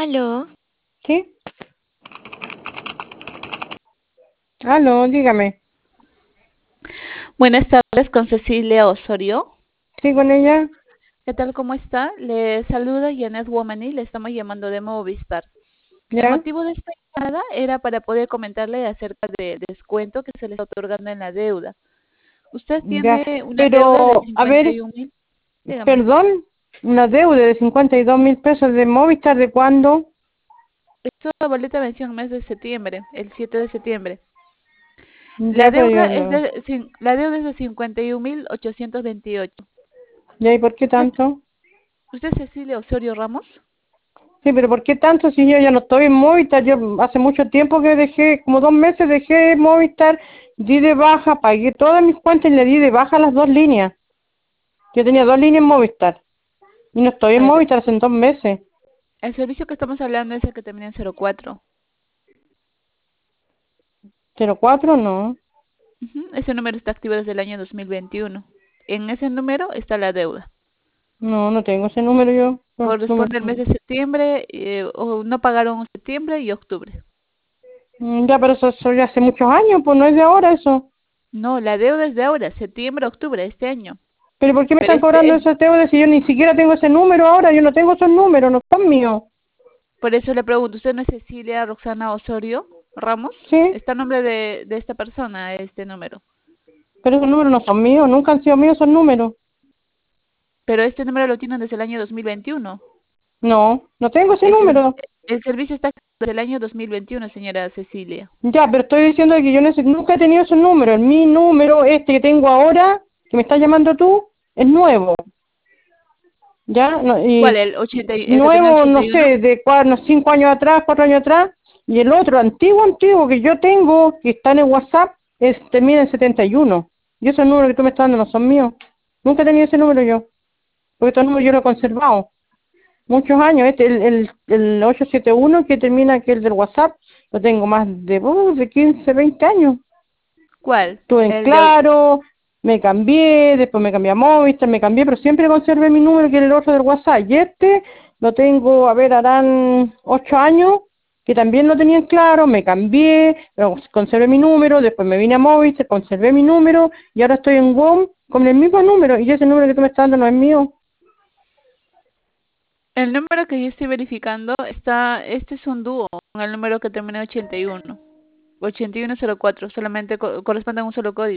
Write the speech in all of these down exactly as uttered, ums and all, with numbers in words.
Aló, ¿Sí? Aló, dígame. Buenas tardes con Cecilia Osorio. ¿Sí con ella? ¿Qué tal? ¿Cómo está? Le saluda Janet Womani, le estamos llamando de Movistar. El ¿Ya? motivo de esta llamada era para poder comentarle acerca de descuento que se le está otorgando en la deuda. Usted Ya. tiene una deuda de Pero, a cincuenta ver, y un mil, dígame. perdón, una deuda de cincuenta y dos mil pesos de Movistar, ¿de cuándo? Esta boleta venció en el mes de septiembre, el siete de septiembre. La Ya, pero deuda yo es no. de, cin- la deuda es de cincuenta y un mil ochocientos veintiocho. ¿Ya y por qué ¿Usted, tanto? usted es Cecilia Osorio Ramos? Sí, pero ¿por qué tanto si yo ya no estoy en Movistar? Yo hace mucho tiempo que dejé, como dos meses dejé Movistar, di de baja, pagué todas mis cuentas y le di de baja las dos líneas. Yo tenía dos líneas en Movistar y no estoy A en ver, Movistar hace dos meses. el servicio que estamos hablando es el que termina en cero cuatro. ¿Cero cuatro? No. Ujú, ese número está activo desde el año dos mil veintiuno. En ese número está la deuda. No, no tengo ese número yo. No, Corresponde al mes número. de septiembre, eh, o no pagaron septiembre y octubre. Mm, Ya, pero eso, eso ya hace muchos años, pues no es de ahora eso. No, la deuda es de ahora, septiembre, octubre, este año. Pero ¿por qué me Pero están este cobrando es, esos deudas si yo ni siquiera tengo ese número ahora? Yo no tengo esos números, no son míos. por eso le pregunto, ¿usted no es Cecilia Roxana Osorio Ramos? ¿Sí? Está a nombre de, de esta persona, este número. Pero esos números no son míos, nunca han sido míos esos números. Pero este número lo tienen desde el año dos mil veintiuno. No, no tengo ese El, servi- número. el servicio está desde el año dos mil veintiuno, señora Cecilia. Ya, pero estoy diciendo que yo no sé- nunca he tenido esos números. Mi número, este que tengo ahora, que me estás llamando tú, es nuevo. ¿Ya? No, ¿Cuál? y ¿El ochenta, y- el que tenía nuevo, ochenta no y uno? sé, de cuatro, cinco años atrás, cuatro años atrás, y el otro, antiguo, antiguo, que yo tengo, que está en el WhatsApp, es, termina en setenta y uno. Y esos números que tú me estás dando no son míos. Nunca he tenido ese número yo, porque estos números yo los he conservado. Muchos años, este, el, el, el ochocientos setenta y uno que termina, que es el del WhatsApp, lo tengo más de, uh, de quince veinte años. ¿Cuál? Estuve en El de... Claro, me cambié, después me cambié a Movistar, me cambié, pero siempre conservé mi número, que es el otro del WhatsApp. Y este lo tengo, a ver, harán ocho años, que también lo tenía en Claro, me cambié, pero conservé mi número, después me vine a Movistar, conservé mi número, y ahora estoy en WOM con el mismo número, y ese número que tú me estás dando no es mío. El número que yo estoy verificando está, este es un dúo con el número que termina en ochenta y uno. ochenta y uno cero cuatro, solamente co- corresponde a un solo código.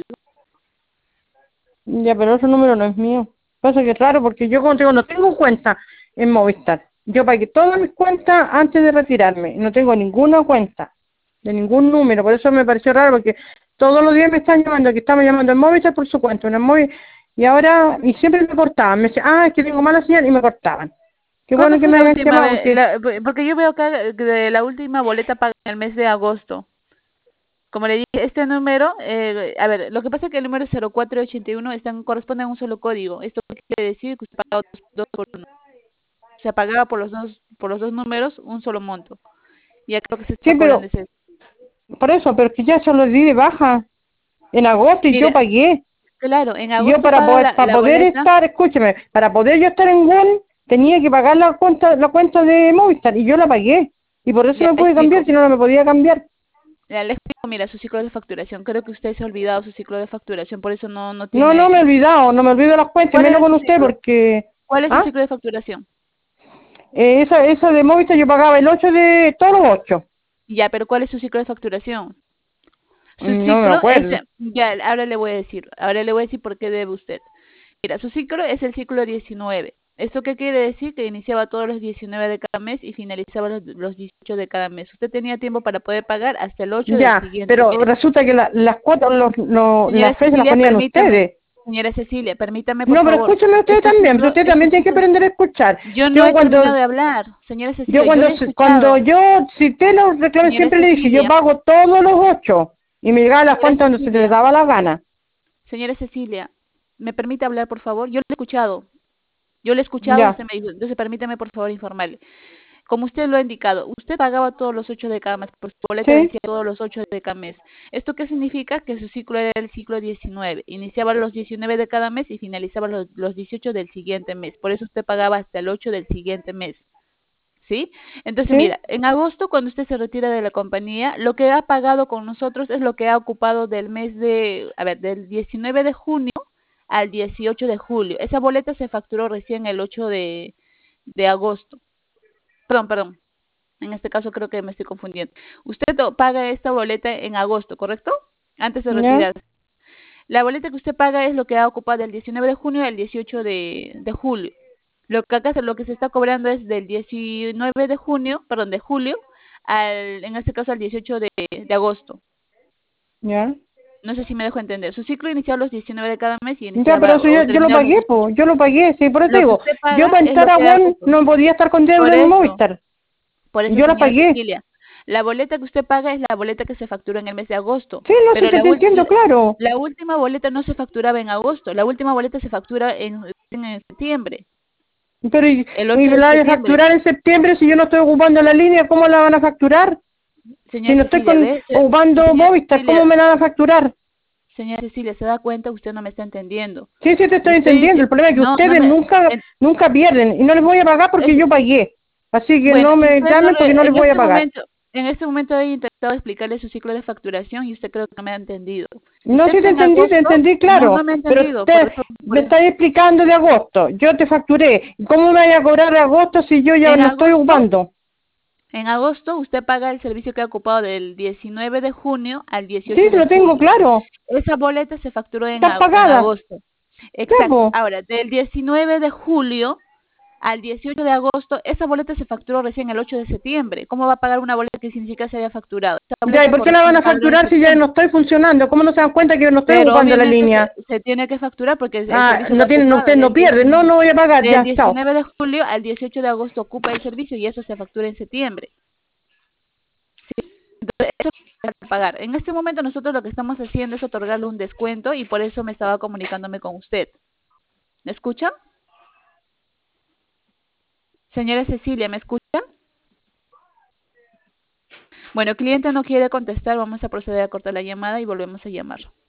Ya, pero ese número no es mío. Pasa que es raro, porque yo como te digo, no tengo cuenta en Movistar. Yo pagué todas mis cuentas antes de retirarme. No tengo ninguna cuenta, de ningún número. Por eso me pareció raro, porque todos los días me están llamando, que estamos llamando en Movistar por su cuenta, en el móvil. Y ahora, y siempre me cortaban. Me decían, ah, es que tengo mala señal, y me cortaban. Qué ¿Cuándo bueno que fue me la hayan última llamado, vez? porque La- porque yo veo acá que de la última boleta paga en el mes de agosto. Como le dije, este número, eh, a ver, lo que pasa es que el número cero cuatro ochenta y uno están, corresponde a un solo código. Esto quiere decir que usted paga dos, dos por uno. O sea, pagaba por los dos, por los dos números un solo monto. Y acá lo que se está sí, cobrando pero, es eso. por eso, pero que ya se lo di de baja en agosto y yo Mire, pagué. claro, en Y yo agosto para paga poder, la, para la poder boleta. estar, escúcheme, para poder yo estar en One, tenía que pagar la cuenta, la cuenta de Movistar y yo la pagué. Y por eso Ya me le pude cambiar, explico. si no, no me podía cambiar. Ya le explico, mira, su ciclo de facturación. Creo que usted se ha olvidado su ciclo de facturación, por eso no, no No, no tiene... me he olvidado, no me olvido las cuentas, y ¿Cuál menos era con su usted, ciclo? porque, ¿Cuál es su ah, ciclo de facturación? eh, esa, esa de Movistar yo pagaba el ocho de, todos los ocho. Ya, pero ¿cuál es su ciclo de facturación? Su Mm, No me ciclo es... acuerdo. Ya, ahora le voy a decir. Ahora le voy a decir por qué debe usted. Mira, su ciclo es el ciclo diecinueve. ¿Esto qué quiere decir? Que iniciaba todos los diecinueve de cada mes y finalizaba los, los dieciocho de cada mes. Usted tenía tiempo para poder pagar hasta el ocho del Ya, siguiente pero mes. resulta que la- las cuotas, los, los- Señora las fechas las Cecilia, ponían permítame. ustedes. Señora Cecilia, permítame, por No, pero favor. escúcheme usted Este también, pero ciclo, usted este también tiene que ciclo, aprender a escuchar. yo no Yo he terminado cuando de hablar. Señora Yo Cecilia, yo le cuando he cuando escuchado. yo cité los reclamos Señora siempre le dije, yo Cecilia, pago todos los ocho y me llegaba las señora cuentas donde se les Cecilia, daba la gana. señora Cecilia, ¿me permite hablar, por favor? Yo le he escuchado. Yo le he escuchado y Ya, usted me dijo, entonces permítame, por favor, informarle. Como usted lo ha indicado, usted pagaba todos los ocho de cada mes, por su boleta sí, vencía todos los ocho de cada mes. ¿Esto qué significa? Que su ciclo era el ciclo diecinueve. Iniciaba los diecinueve de cada mes y finalizaba los, los dieciocho del siguiente mes. Por eso usted pagaba hasta el ocho del siguiente mes. ¿sí? Entonces, ¿Sí? mira, en agosto, cuando usted se retira de la compañía, lo que ha pagado con nosotros es lo que ha ocupado del mes de, a ver, del diecinueve de junio al dieciocho de julio. Esa boleta se facturó recién el ocho de, de agosto. Perdón, perdón. En este caso creo que me estoy confundiendo. Usted to- paga esta boleta en agosto, ¿correcto? Antes de ¿Ya? retirarse. La boleta que usted paga es lo que ha ocupado del diecinueve de junio al dieciocho de, de julio. Lo que acá se- lo que se está cobrando es del diecinueve de junio, perdón, de julio, al, en este caso al dieciocho de, de agosto. ¿Ya? No sé si me dejo entender. Su ciclo iniciaba los diecinueve de cada mes y Ya, pero iniciaba eso o yo, yo lo terminaba los pagué, dieciocho. pues, yo lo pagué, sí, por eso te Lo que digo, usted yo paga para es lo entrar a que ha One ocupado. no podía estar con Por deuda en eso, Movistar, por eso, yo la señora pagué. Cecilia, la boleta que usted paga es la boleta que se facturó en el mes de agosto, Sí, no sé, pero te, la, te ul- entiendo, claro. la última boleta no se facturaba en agosto, la última boleta se factura en, en septiembre, Pero, ¿y, el y ocho me de la van a septiembre. facturar en septiembre si yo no estoy ocupando la línea? ¿Cómo la van a facturar? Si Señora no estoy Cecilia, con, ¿ve? Se- ocupando Señora Movistar, ¿cómo Cecilia, me la van a facturar? señora Cecilia, se da cuenta, usted no me está entendiendo. Sí, sí, te Le estoy estoy entendiendo. El diciendo, problema es que no, no ustedes me, nunca, en- nunca pierden y no les voy a pagar porque es- yo pagué. Así que bueno, no y me usted no llamen porque no le- les en voy a este pagar. momento, en este momento he intentado explicarle su ciclo de facturación y usted creo que no me ha entendido. No, Usted sí te en entendí, te agosto, entendí, no, claro, no me ha pero entendido, por usted eso, por me eso. está explicando de agosto. Yo te facturé. ¿Cómo me voy a cobrar de agosto si yo ya En no estoy agosto, ocupando? en agosto usted paga el servicio que ha ocupado del diecinueve de junio al Sí, dieciocho de lo tengo julio. claro. Esa boleta se facturó en, Está a- en pagada. agosto. Ya, Exacto. po. Ahora, del diecinueve de julio al dieciocho de agosto, esa boleta se facturó recién el ocho de septiembre. ¿Cómo va a pagar una boleta que sin siquiera se haya facturado? Esa Ya, ¿y boleta por qué la van corresponde a a pagarla en facturar si ya septiembre. no estoy funcionando? ¿Cómo no se dan cuenta que no estoy Pero ocupando la obviamente se, línea? se tiene que facturar porque el Ah, servicio lo no ha tienen, ocupado ustedes no del pierden. No, diecinueve, no voy a pagar. del Ya, chao. diecinueve de julio al dieciocho de agosto ocupa el servicio y eso se factura en septiembre. Entonces, eso es para pagar. En este momento nosotros lo que estamos haciendo es otorgarle un descuento y por eso me estaba comunicándome con usted. ¿Me escucha? Señora Cecilia, ¿me escucha? Bueno, el cliente no quiere contestar, vamos a proceder a cortar la llamada y volvemos a llamar.